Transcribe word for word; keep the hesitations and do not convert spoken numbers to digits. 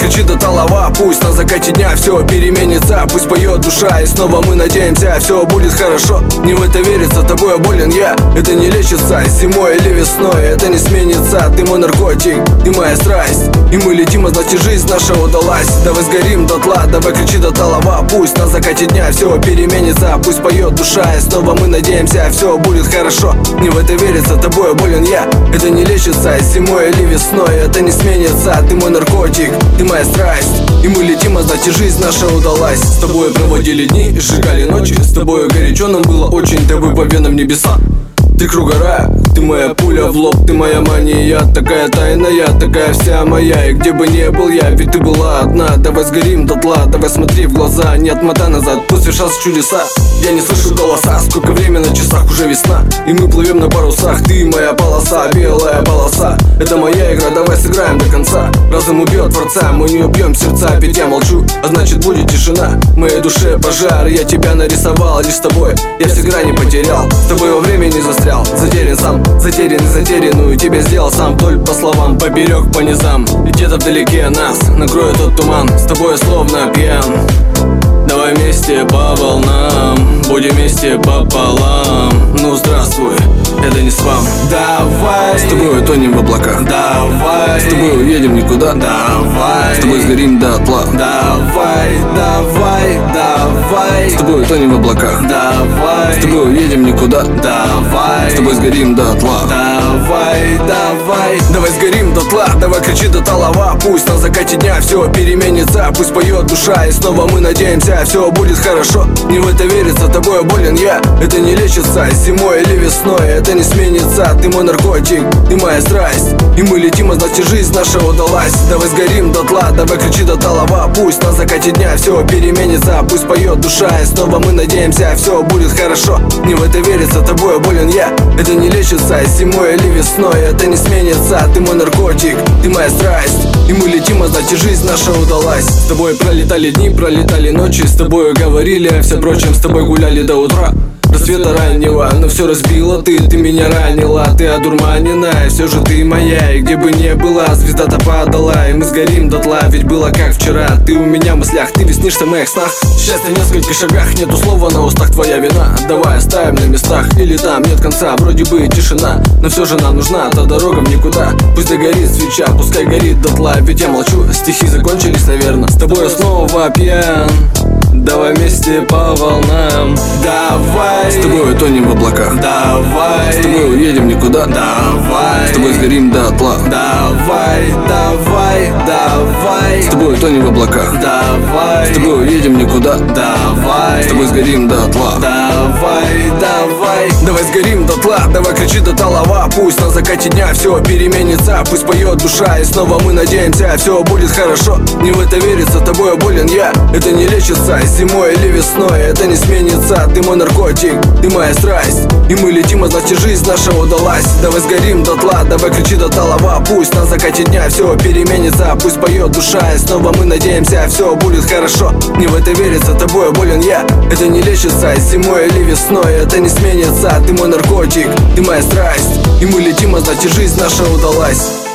кричит до толова. Пусть на закате дня все переменится, пусть поет душа, и снова мы надеемся, все будет хорошо. Не в это верится, тобой болен я, это не лечится. Зимой или весной, это не сменится. Ты мой наркотик, ты моя страсть, и мы летим, а значит жизнь наша удалась. Давай сгорим дотла, давай кричи до толова. Пусть на закате дня все переменится, пусть поет душа, и снова мы надеемся, все будет хорошо. Не в это верится, тобой болен я, это не лечится. Зимой или весной, это не сменится. Ты мой наркотик, ты моя страсть, и мы летим, а значит жизнь наша удалась. С тобой проводили дни, сжигали ночи, с тобой горячо нам было очень, тобой по венам небеса. Ты круг гора, ты моя пуля в лоб, ты моя мания, такая тайная, такая вся моя. И где бы не был я, ведь ты была одна. Давай сгорим дотла, давай смотри в глаза, не отмотай назад, пусть свершатся чудеса. Я не слышу голоса, сколько время на часах, уже весна, и мы плывем на парусах. Ты моя полоса, белая полоса, это моя игра, давай сыграем до конца. Разум убьет творца, мы не убьем сердца, ведь я молчу, а значит будет тишина. В моей душе пожар, я тебя нарисовал, лишь с тобой я все грани потерял. С тобой во времени застрял, затерян сам, затерян и затерянную тебя сделал сам. Вдоль по словам, поперек по низам, и где-то вдалеке нас накроет тот туман. С тобой я словно пьян, давай вместе по волнам, будем вместе пополам. Ну здравствуй, это не спам. Давай с тобой утонем в облаках, давай с тобой уедем никуда, давай с тобой сгорим дотла, давай, давай, давай с тобой утонем в облаках, давай с тобой уедем никуда, давай с тобой сгорим дотла, давай, давай, давай сгорим дотла, давай кричи до толова. Пусть на закате дня все переменится, пусть поет душа, и снова мы надеемся, все будет хорошо. Не в это верится, тобой болен я, это не лечится. Зимой или весной, это не сменится. Ты мой наркотик, ты моя страсть, и мы летим, а значит жизнь наша удалась. Давай сгорим дотла, давай кричи до толова. Пусть на закате дня все переменится, пусть поет душа, и снова мы надеемся, все будет хорошо. Не в это верится, тобой болен я, это не лечится. Зимой или весной, это не сменится. Ты мой наркотик, ты моя страсть, и мы летим, а значит жизнь наша удалась. С тобой пролетали дни, пролетали ночи, с тобой говорили о всем прочем, с тобой гуляли до утра, до света раннего, но все разбила ты, ты меня ранила, ты одурманена, и все же ты моя. И где бы не была, звезда-то падала, и мы сгорим дотла, ведь было как вчера. Ты у меня в мыслях, ты веснишься в моих снах. Счастье в нескольких шагах, нету слова на устах, твоя вина. Давай оставим на местах, или там нет конца, вроде бы тишина, но все же нам нужна та дорога в никуда. Пусть догорит свеча, пускай горит дотла, ведь я молчу, стихи закончились, наверное. С тобой я снова пьян, давай вместе по волнам, давай с тобой утонем в облаках, давай с тобой уедем никуда, давай с тобой сгорим дотла, давай, давай, давай с тобой утонем в облаках, давай с тобой уедем никуда, давай с тобой сгорим дотла, давай, давай, давай сгорим дотла, давай кричи до толова. Пусть на закате дня все переменится, пусть поет душа, и снова мы надеемся, все будет хорошо. Не в это верится, тобой болен я, это не лечится. Зимой или весной, это не сменится. Ты мой наркотик, ты моя страсть, и мы летим, а значит жизнь наша удалась. Давай сгорим дотла, давай кричи до толова. Пусть на закате дня все переменится, пусть поет душа, и снова мы надеемся, все будет хорошо. Не в это верится, тобой болен я, это не лечится. Зимой или весной, это не сменится. Ты мой наркотик, ты моя страсть, и мы летим, а значит жизнь наша удалась.